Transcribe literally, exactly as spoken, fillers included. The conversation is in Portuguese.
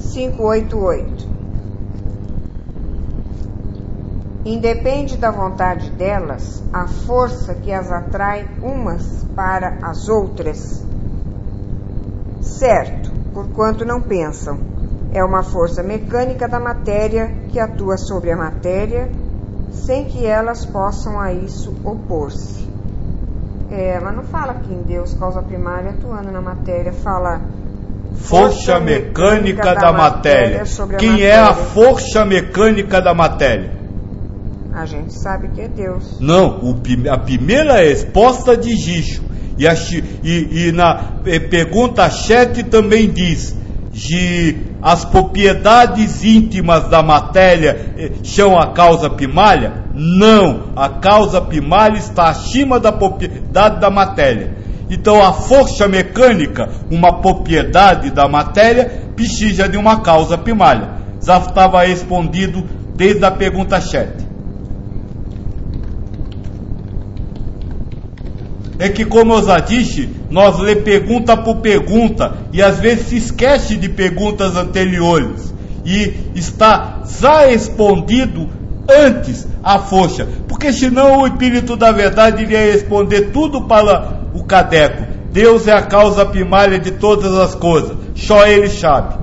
cinco oito oito. Independe da vontade delas a força que as atrai umas para as outras. Certo, porquanto não pensam. É uma força mecânica da matéria que atua sobre a matéria, sem que elas possam a isso opor-se. É, ela não fala que em Deus, causa primária, atuando na matéria, fala força mecânica, mecânica da, da matéria. matéria Quem matéria. é a força mecânica da matéria? A gente sabe que é Deus. Não, o, a primeira resposta de Gicho. E, a, e, e na pergunta chat também diz: de as propriedades íntimas da matéria são a causa primária? Não, a causa primária está acima da propriedade da matéria. Então a força mecânica, uma propriedade da matéria, precisa de uma causa primária. Já estava respondido desde a pergunta chat. É que, como eu já disse, nós lê pergunta por pergunta e às vezes se esquece de perguntas anteriores e está já respondido antes a força, porque senão o Espírito da Verdade iria responder tudo para o cadeco. Deus é a causa primária de todas as coisas, só Ele sabe.